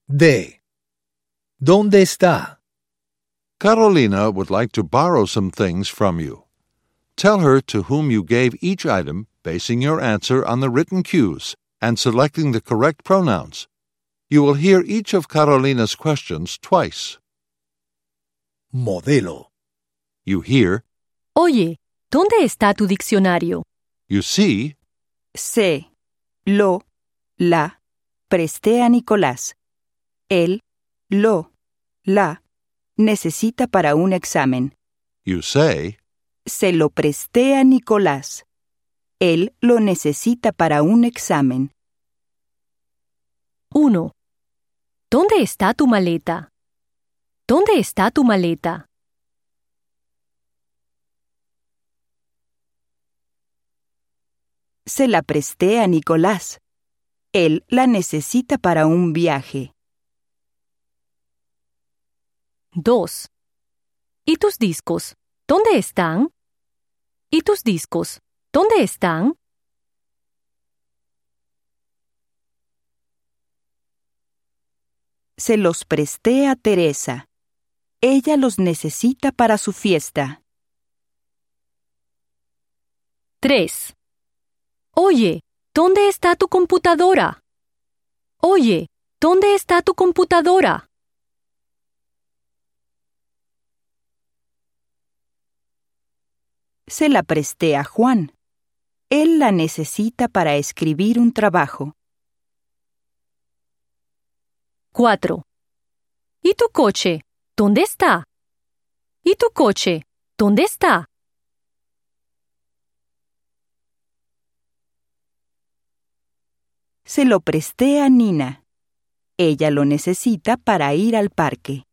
D. ¿Dónde está? Carolina would like to borrow some things from you. Tell her to whom you gave each item, basing your answer on the written cues and selecting the correct pronouns. You will hear each of Carolina's questions twice. Modelo. You hear, Oye, ¿dónde está tu diccionario? you see, Se, lo, la, presté a Nicolás. Él, lo, la, necesita para un examen. you say, Se lo presté a Nicolás. Él lo necesita para un examen. 1. ¿Dónde está tu maleta? ¿Dónde está tu maleta? Se la presté a Nicolás. Él la necesita para un viaje. 2. ¿Y tus discos? ¿Dónde están? ¿Y tus discos? ¿Dónde están? Se los presté a Teresa. Ella los necesita para su fiesta. 3. Oye, ¿dónde está tu computadora? Oye, ¿dónde está tu computadora? Se la presté a Juan. Él la necesita para escribir un trabajo. 4. ¿Y tu coche? ¿Dónde está? ¿Y tu coche? ¿Dónde está? Se lo presté a Nina. Ella lo necesita para ir al parque.